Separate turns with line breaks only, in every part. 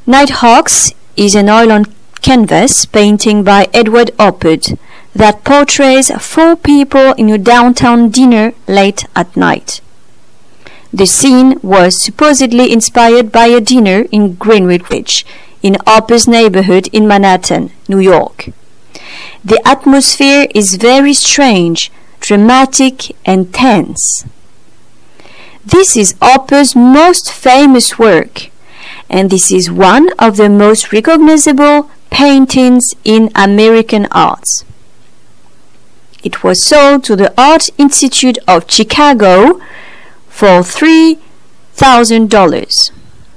Nighthawks is an oil on canvas painting by Edward Opperd that portrays 4 people in a downtown dinner late at night. The scene was supposedly inspired by a dinner in Greenwich Village, in Opper's neighborhood in Manhattan, New York. The atmosphere is very strange, dramatic, and tense. This is Opper's most famous work, and this is one of the most recognizable paintings in American art. It was sold to the Art Institute of Chicago for $3,000.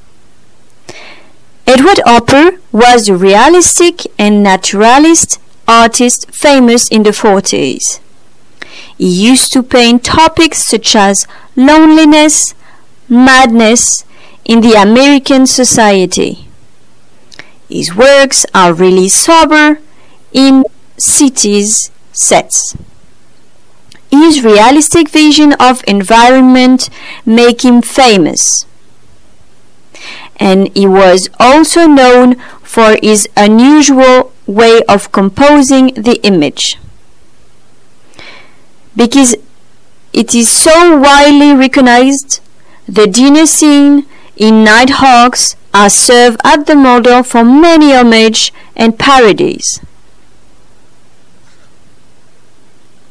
Edward Opper was a realistic and naturalist artist famous in the 40s. He used to paint topics such as loneliness, madness in the American society. His works are really sober in cities sets. His realistic vision of environment make him famous. And he was also known for his unusual way of composing the image. Because it is so widely recognized, the dinner scene in Nighthawks are served as the model for many homage and parodies.